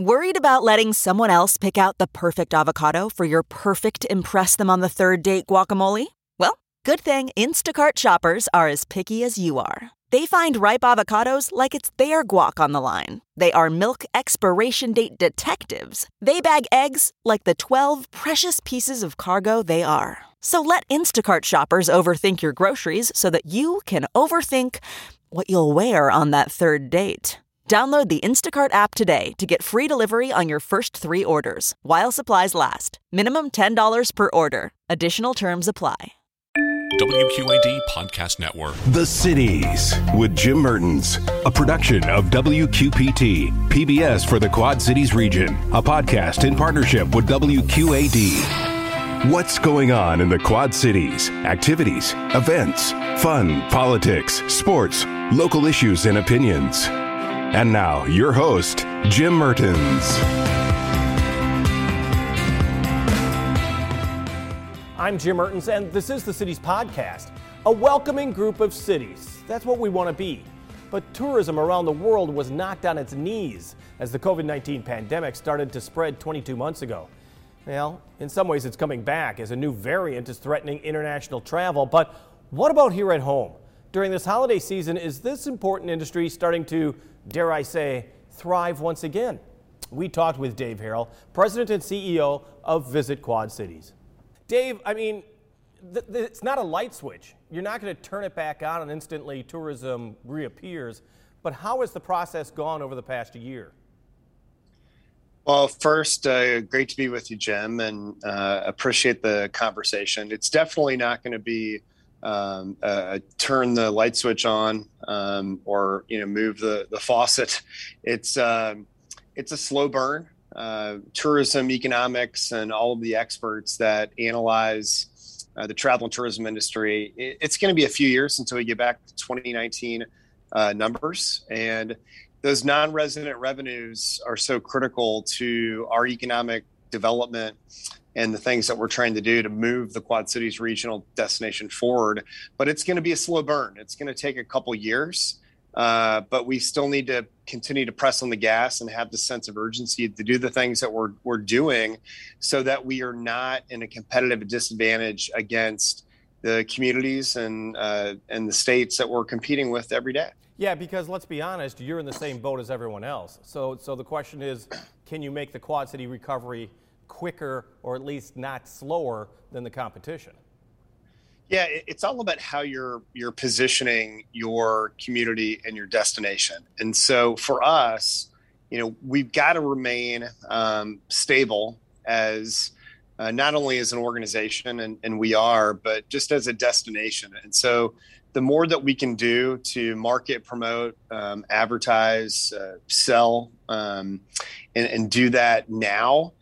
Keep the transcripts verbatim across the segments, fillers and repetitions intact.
Worried about letting someone else pick out the perfect avocado for your perfect impress them on the third date guacamole? Well, good thing Instacart shoppers are as picky as you are. They find ripe avocados like it's their guac on the line. They are milk expiration date detectives. They bag eggs like the twelve precious pieces of cargo they are. So let Instacart shoppers overthink your groceries so that you can overthink what you'll wear on that third date. Download the Instacart app today to get free delivery on your first three orders, while supplies last. Minimum ten dollars per order. Additional terms apply. W Q A D Podcast Network. The Cities with Jim Mertens, a production of W Q P T, P B S for the Quad Cities region, a podcast in partnership with W Q A D. What's going on in the Quad Cities? Activities, events, fun, politics, sports, local issues, and opinions. And now, your host, Jim Mertens. I'm Jim Mertens, and this is the Cities Podcast, a welcoming group of cities. That's what we want to be. But tourism around the world was knocked on its knees as the covid nineteen pandemic started to spread twenty-two months ago. Well, in some ways it's coming back as a new variant is threatening international travel. But what about here at home? During this holiday season, is this important industry starting to, dare I say, thrive once again? We talked with Dave Harrell, President and C E O of Visit Quad Cities. Dave, I mean, th- th- it's not a light switch. You're not going to turn it back on and instantly tourism reappears. But how has the process gone over the past year? Well, first, uh, great to be with you, Jim, and uh, appreciate the conversation. It's definitely not going to be um, uh, turn the light switch on um, or, you know, move the, the faucet. It's um, it's a slow burn. Uh, tourism, economics, and all of the experts that analyze uh, the travel and tourism industry, it, it's going to be a few years until we get back to twenty nineteen uh, numbers. And those non-resident revenues are so critical to our economic development and the things that we're trying to do to move the Quad Cities regional destination forward. But it's going to be a slow burn. It's going to take a couple years, uh, but we still need to continue to press on the gas and have the sense of urgency to do the things that we're we're doing so that we are not in a competitive disadvantage against the communities and uh, and the states that we're competing with every day. Yeah, because let's be honest, you're in the same boat as everyone else. So so the question is, can you make the Quad City recovery quicker or at least not slower than the competition? Yeah, it's all about how you're you're positioning your community and your destination. And so for us, you know, we've got to remain um, stable as uh, not only as an organization, and, and we are, but just as a destination. And so the more that we can do to market, promote, um, advertise, uh, sell, um, and, and do that now,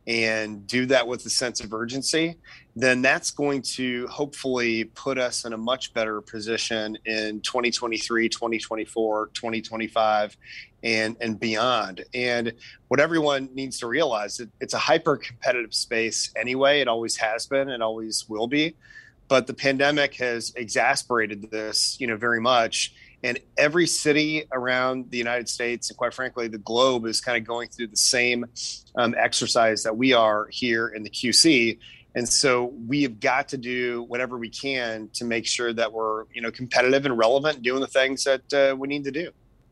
and do that with a sense of urgency, then that's going to hopefully put us in a much better position in twenty twenty-three, twenty twenty-four, twenty twenty-five, and, and beyond. And what everyone needs to realize, it, it's a hyper-competitive space anyway. It always has been and always will be. But the pandemic has exacerbated this, you know, very much. And every city around the United States, and quite frankly, the globe, is kind of going through the same um, exercise that we are here in the Q C. And so we have got to do whatever we can to make sure that we're, you know, competitive and relevant, doing the things that uh, we need to do.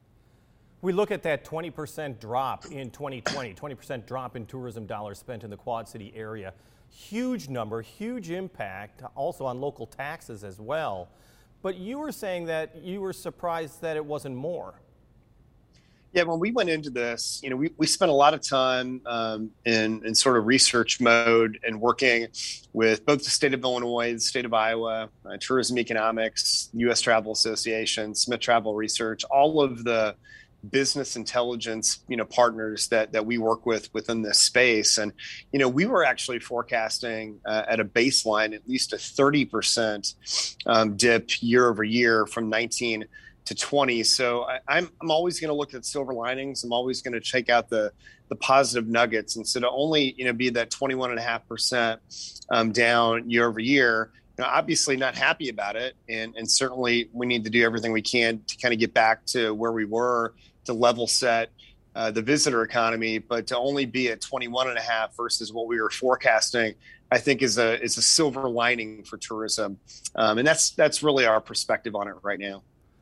We look at that twenty percent drop in twenty twenty, twenty percent drop in tourism dollars spent in the Quad City area. Huge number, huge impact, also on local taxes as well. But you were saying that you were surprised that it wasn't more. Yeah, when we went into this, you know, we, we spent a lot of time um, in, in sort of research mode and working with both the state of Illinois, the state of Iowa, uh, Tourism Economics, U S Travel Association, Smith Travel Research, all of the business intelligence, you know, partners that that we work with within this space. And, you know, we were actually forecasting uh, at a baseline at least a thirty percent um, dip year over year from nineteen to twenty. So I, I'm I'm always going to look at silver linings. I'm always going to check out the the positive nuggets. And so to only, you know, be that twenty-one and a half percent um, down year over year, you know, obviously not happy about it. And and certainly we need to do everything we can to kind of get back to where we were, to level set, uh, the visitor economy, but to only be at twenty-one and a half versus what we were forecasting, I think is a is a silver lining for tourism, um, and that's that's really our perspective on it right now.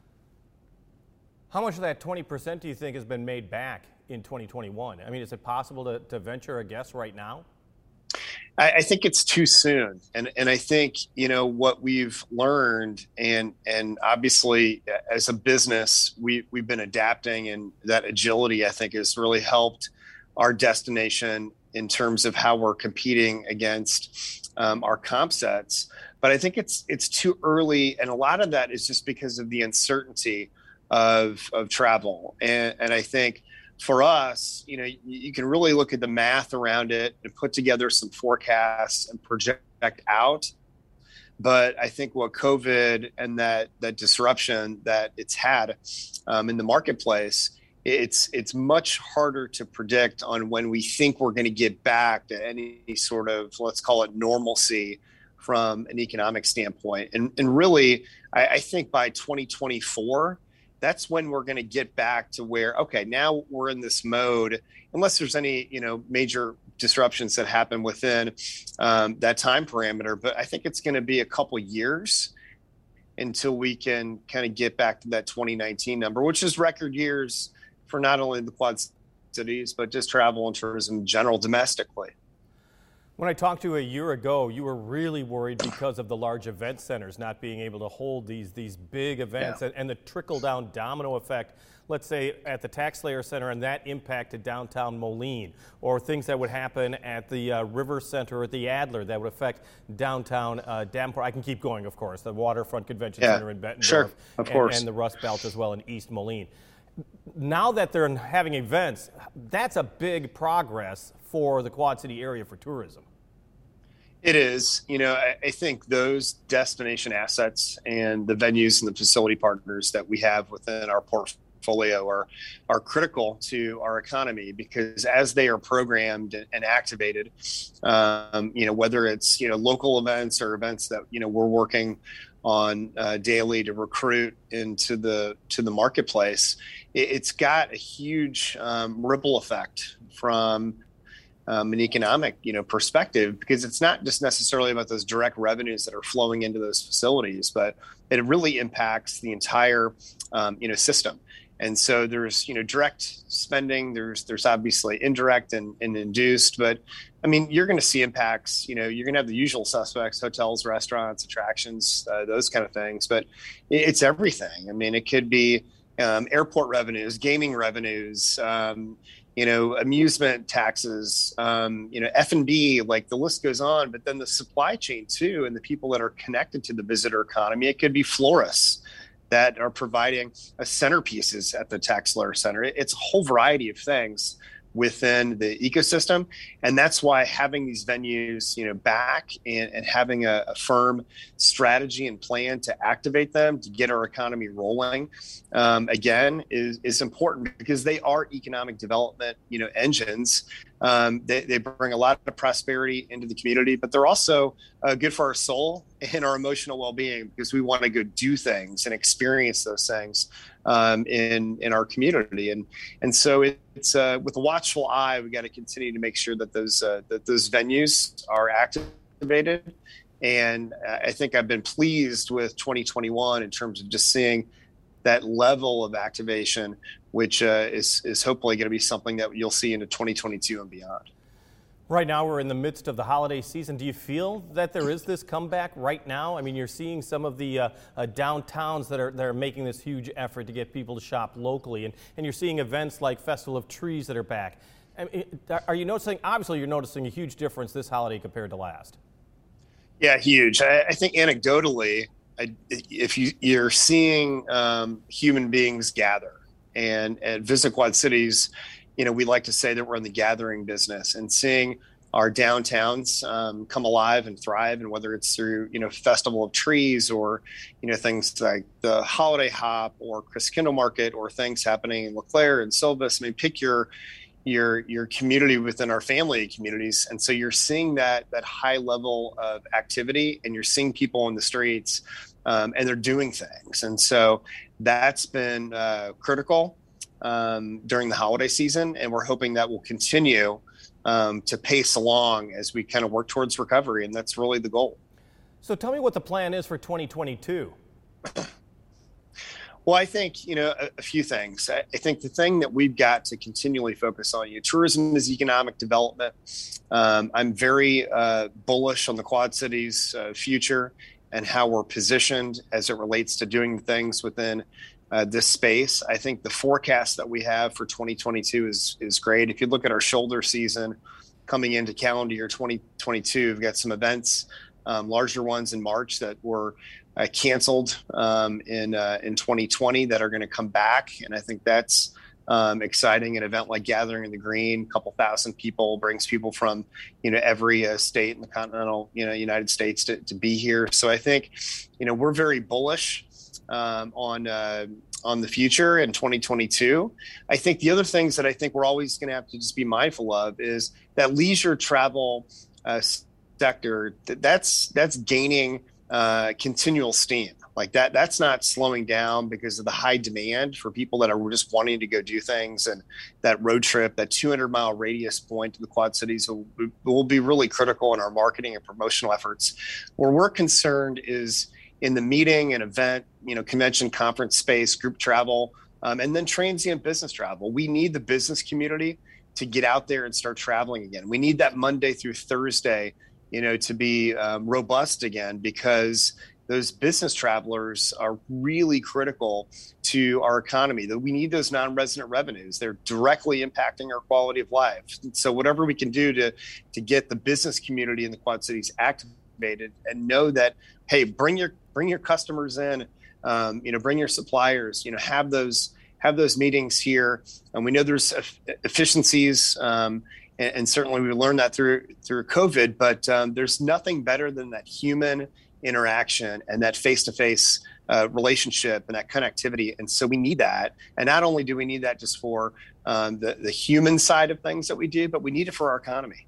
How much of that twenty percent do you think has been made back in twenty twenty-one? I mean, is it possible to, to venture a guess right now? I, I think it's too soon, and and I think you know what we've learned, and and obviously as a business, we we've been adapting, and that agility I think has really helped our destination in terms of how we're competing against um, our comp sets. But I think it's it's too early, and a lot of that is just because of the uncertainty of of travel, and and I think. For us, you know, you can really look at the math around it and put together some forecasts and project out. But I think what COVID and that that disruption that it's had um, in the marketplace, it's it's much harder to predict on when we think we're going to get back to any sort of, let's call it normalcy from an economic standpoint. And and really, I, I think by twenty twenty-four, that's when we're going to get back to where, okay, now we're in this mode, unless there's any, you know, major disruptions that happen within um, that time parameter. But I think it's going to be a couple years until we can kind of get back to that twenty nineteen number, which is record years for not only the Quad Cities, but just travel and tourism in general domestically. When I talked to you a year ago, you were really worried because of the large event centers not being able to hold these these big events yeah. and, and the trickle-down domino effect, let's say, at the TaxSlayer Center, and that impacted downtown Moline, or things that would happen at the uh, River Center or at the Adler that would affect downtown uh, Davenport. I can keep going, of course, the Waterfront Convention yeah. Center in Bettendorf, sure. of and, course. and the Rust Belt as well in East Moline. Now that they're having events, that's a big progress for the Quad City area for tourism. It is. You know, I, I think those destination assets and the venues and the facility partners that we have within our portfolio are are critical to our economy, because as they are programmed and, and activated, um, you know, whether it's, you know, local events or events that, you know, we're working on uh, daily to recruit into the to the marketplace, it, it's got a huge um, ripple effect from Um, an economic, you know, perspective, because it's not just necessarily about those direct revenues that are flowing into those facilities, but it really impacts the entire, um, you know, system. And so there's, you know, direct spending, there's there's obviously indirect and, and induced, but I mean, you're going to see impacts, you know, you're going to have the usual suspects, hotels, restaurants, attractions, uh, those kind of things, but it's everything. I mean, it could be um, airport revenues, gaming revenues, um, you know, amusement taxes, um, you know, F and B, like the list goes on, but then the supply chain too, and the people that are connected to the visitor economy. It could be florists that are providing uh, centerpieces at the TaxSlayer Center. It's a whole variety of things within the ecosystem. And that's why having these venues, you know, back and, and having a, a firm strategy and plan to activate them, to get our economy rolling, um, again, is, is important, because they are economic development, you know, engines. Um, they, they bring a lot of prosperity into the community, but they're also uh, good for our soul and our emotional well-being, because we want to go do things and experience those things um, in in our community. And and so it, it's uh, with a watchful eye, we got to continue to make sure that those uh, that those venues are activated. And I think I've been pleased with twenty twenty-one in terms of just seeing that level of activation, which uh, is, is hopefully going to be something that you'll see into twenty twenty-two and beyond. Right now, we're in the midst of the holiday season. Do you feel that there is this comeback right now? I mean, you're seeing some of the uh, uh, downtowns that are, that are making this huge effort to get people to shop locally, and, and you're seeing events like Festival of Trees that are back. I mean, are you noticing, obviously you're noticing a huge difference this holiday compared to last? Yeah, huge. I, I think anecdotally, I, if you, you're seeing um, human beings gather, and at Visit Quad Cities, you know, we like to say that we're in the gathering business, and seeing our downtowns um, come alive and thrive, and whether it's through, you know, Festival of Trees, or, you know, things like the Holiday Hop or Christkindl Market, or things happening in LeClaire and Silvis. I mean, pick your your your community within our family communities. And so you're seeing that that high level of activity, and you're seeing people in the streets, um, and they're doing things. And so that's been uh, critical. um, during the holiday season, and we're hoping that will continue um, to pace along as we kind of work towards recovery, and that's really the goal. So tell me what the plan is for twenty twenty-two. Well, I think, you know, a, a few things. I, I think the thing that we've got to continually focus on, you know, tourism is economic development. Um, I'm very uh, bullish on the Quad Cities' uh, future and how we're positioned as it relates to doing things within uh, this space. I think the forecast that we have for twenty twenty-two is is great. If you look at our shoulder season coming into calendar year twenty twenty-two, we've got some events, um, larger ones in March that were Uh, canceled um, in uh, in twenty twenty that are going to come back, and I think that's um, exciting. An event like Gathering in the Green, a couple thousand people, brings people from you know every uh, state in the continental you know United States to, to be here. So I think you know we're very bullish um, on uh, on the future in twenty twenty-two. I think the other things that I think we're always going to have to just be mindful of is that leisure travel uh, sector. That's that's gaining Uh, continual steam like that. That's not slowing down because of the high demand for people that are just wanting to go do things. And that road trip, that two hundred mile radius point to the Quad Cities will, will be really critical in our marketing and promotional efforts. Where we're concerned is in the meeting and event, you know, convention, conference space, group travel, um, and then transient business travel. We need the business community to get out there and start traveling again. We need that Monday through Thursday you know, to be um, robust again, because those business travelers are really critical to our economy. That we need those non-resident revenues. They're directly impacting our quality of life. So whatever we can do to to get the business community in the Quad Cities activated and know that, hey, bring your bring your customers in, um, you know, bring your suppliers, you know, have those have those meetings here. And we know there's efficiencies. Um, And certainly we learned that through through COVID, but um, there's nothing better than that human interaction and that face-to-face uh, relationship and that connectivity. And so we need that. And not only do we need that just for um, the, the human side of things that we do, but we need it for our economy.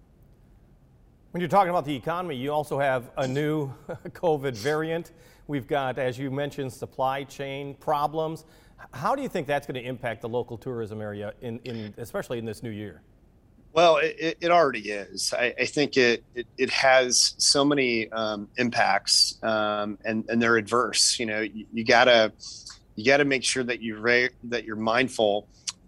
When you're talking about the economy, you also have a new COVID variant. We've got, as you mentioned, supply chain problems. How do you think that's going to impact the local tourism area, in, in especially in this new year? Well, it, it already is. I, I think it, it it has so many um, impacts, um, and and they're adverse. You know, you, you gotta you gotta make sure that you re- that you're mindful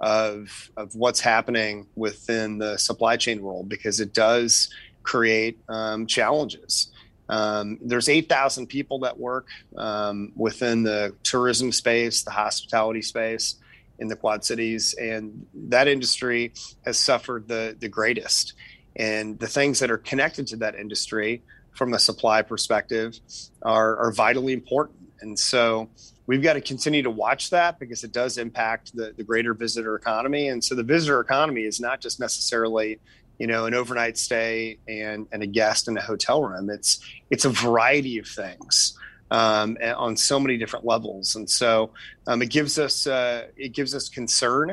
of of what's happening within the supply chain world, because it does create um, challenges. Um, there's eight thousand people that work um, within the tourism space, the hospitality space in the Quad Cities, and that industry has suffered the the greatest. And the things that are connected to that industry from a supply perspective are, are vitally important. And so we've got to continue to watch that, because it does impact the, the greater visitor economy. And so the visitor economy is not just necessarily, you know, an overnight stay and, and a guest in a hotel room. It's it's a variety of things. Um, on so many different levels, and so um, it gives us uh, it gives us concern,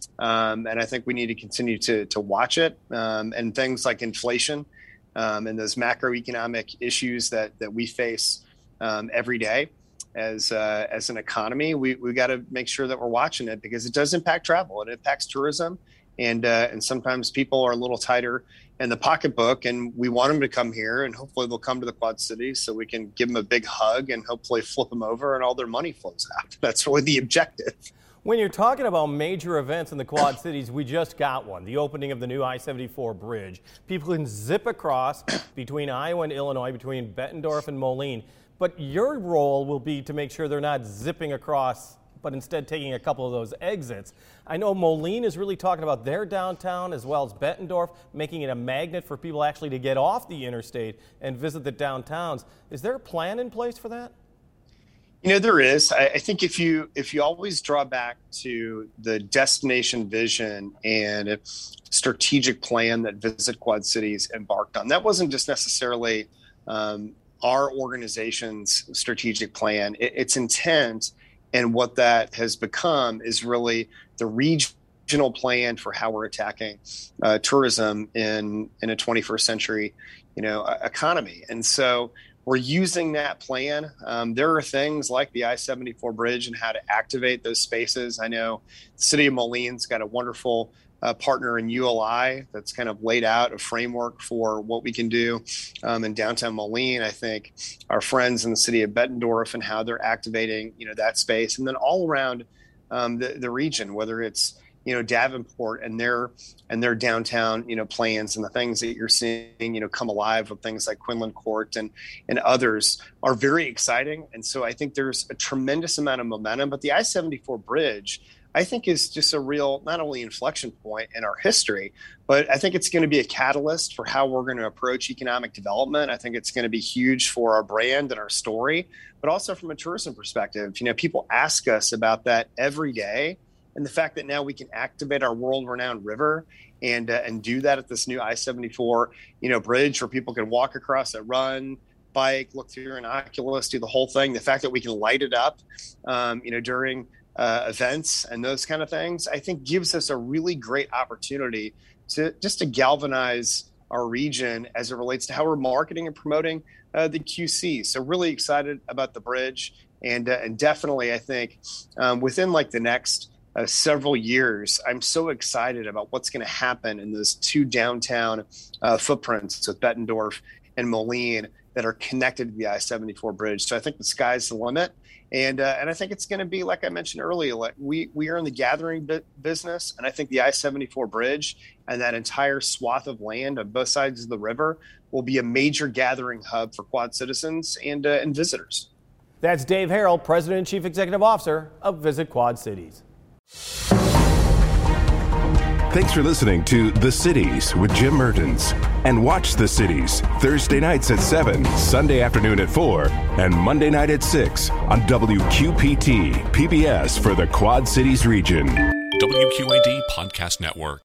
um, and I think we need to continue to to watch it. Um, and things like inflation um, and those macroeconomic issues that that we face um, every day as uh, as an economy, we we got to make sure that we're watching it, because it does impact travel, it impacts tourism, and uh, and sometimes people are a little tighter in the pocketbook, and we want them to come here, and hopefully they'll come to the Quad Cities so we can give them a big hug and hopefully flip them over and all their money flows out. That's really the objective. When you're talking about major events in the Quad Cities, we just got one, the opening of the new I seventy-four bridge. People can zip across between Iowa and Illinois, between Bettendorf and Moline, but your role will be to make sure they're not zipping across, but instead taking a couple of those exits. I know Moline is really talking about their downtown, as well as Bettendorf, making it a magnet for people actually to get off the interstate and visit the downtowns. Is there a plan in place for that? You know, there is. I, I think if you if you always draw back to the destination vision and strategic plan that Visit Quad Cities embarked on, that wasn't just necessarily um, our organization's strategic plan. It, its intent and what that has become is really the regional plan for how we're attacking uh, tourism in in a twenty-first century, you know, economy. And so we're using that plan. Um, there are things like the I seventy-four bridge and how to activate those spaces. I know the city of Moline's got a wonderful uh, partner in U L I that's kind of laid out a framework for what we can do um, in downtown Moline. I think our friends in the city of Bettendorf and how they're activating, you know, that space. And then all around um, the, the region, whether it's you know, Davenport and their and their downtown, you know, plans and the things that you're seeing, you know, come alive with things like Quinlan Court and and others are very exciting. And so I think there's a tremendous amount of momentum. But the I seventy-four bridge, I think, is just a real not only inflection point in our history, but I think it's going to be a catalyst for how we're going to approach economic development. I think it's going to be huge for our brand and our story, but also from a tourism perspective. You know, people ask us about that every day. And the fact that now we can activate our world-renowned river and uh, and do that at this new I seventy-four, you know, bridge where people can walk across it, run, bike, look through an Oculus, do the whole thing. The fact that we can light it up, um, you know, during uh, events and those kind of things, I think gives us a really great opportunity to just to galvanize our region as it relates to how we're marketing and promoting uh, the Q C. So really excited about the bridge, and uh, and definitely I think um, within like the next Uh, several years, I'm so excited about what's going to happen in those two downtown uh, footprints with Bettendorf and Moline that are connected to the I seventy-four bridge. So I think the sky's the limit. And uh, and I think it's going to be, like I mentioned earlier, like we, we are in the gathering bu- business. And I think the I seventy-four bridge and that entire swath of land on both sides of the river will be a major gathering hub for Quad citizens and, uh, and visitors. That's Dave Harrell, President and Chief Executive Officer of Visit Quad Cities. Thanks for listening to The Cities with Jim Mertens. And watch The Cities Thursday nights at seven, Sunday afternoon at four, and Monday night at six on W Q P T, P B S for the Quad Cities region. W Q A D Podcast Network.